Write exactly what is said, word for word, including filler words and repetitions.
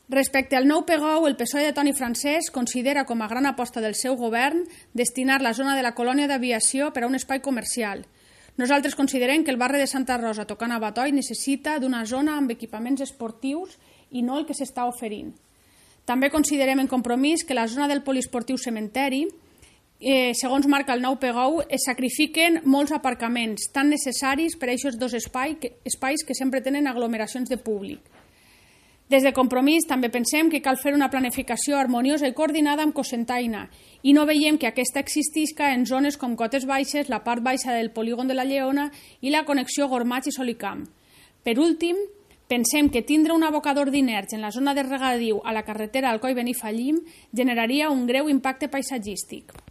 Respecte al nou Pegou, el P S O E de Toni Francesc considera com a gran aposta del seu govern destinar la zona de la colònia d'aviació per a un espai comercial. Nosaltres considerem que el barri de Santa Rosa, tocant a Batoi, necessita d'una zona amb equipaments esportius i no el que s'està oferint. També considerem en Compromís que la zona del poliesportiu Cementeri, eh, segons marca el nou Pegou, es sacrifiquen molts aparcaments tan necessaris per a aquests dos espais que, espais que sempre tenen aglomeracions de públic. Des de Compromís també pensem que cal fer una planificació harmoniosa i coordinada amb Cocentaina i no veiem que aquesta existisca en zones com Cotes Baixes, la part baixa del polígon de la Lleona i la connexió Gormats i Solicamp. Per últim, pensem que tindre un abocador d'inerts en la zona de regadiu a la carretera Alcoi-Benifallim generaria un greu impacte paisatgístic.